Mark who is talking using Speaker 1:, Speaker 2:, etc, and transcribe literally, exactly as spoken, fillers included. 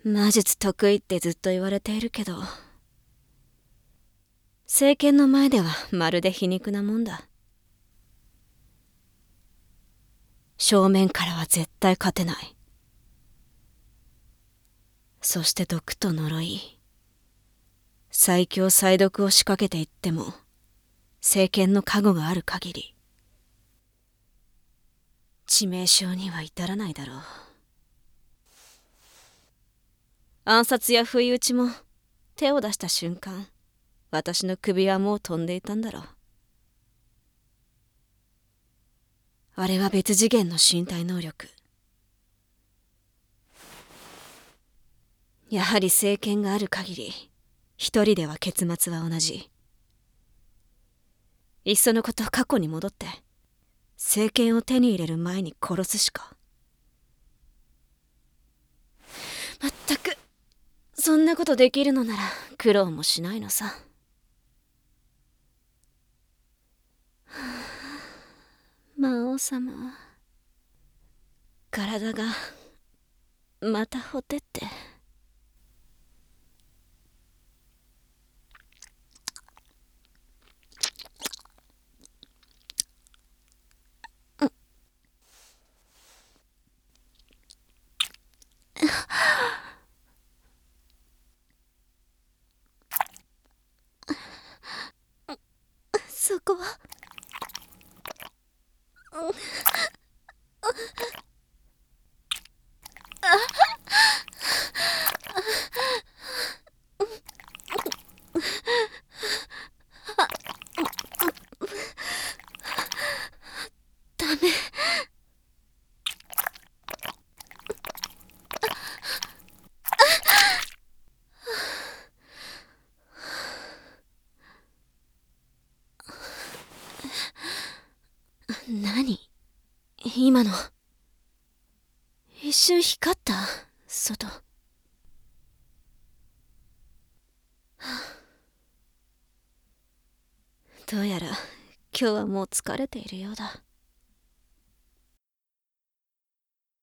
Speaker 1: 魔術得意ってずっと言われているけど、聖剣の前ではまるで皮肉なもんだ。正面からは絶対勝てない。そして毒と呪い、最強最毒を仕掛けていっても聖剣の加護がある限り致命傷には至らないだろう。暗殺や不意打ちも手を出した瞬間、私の首はもう飛んでいたんだろう。あれは別次元の身体能力。やはり聖剣がある限り一人では結末は同じ。いっそのこと過去に戻って聖剣を手に入れる前に殺すしか。まったく、そんなことできるのなら苦労もしないのさ。魔王様、体がまたほてって。そこはダメ。何？今の一瞬光った外。どうやら今日はもう疲れているようだ。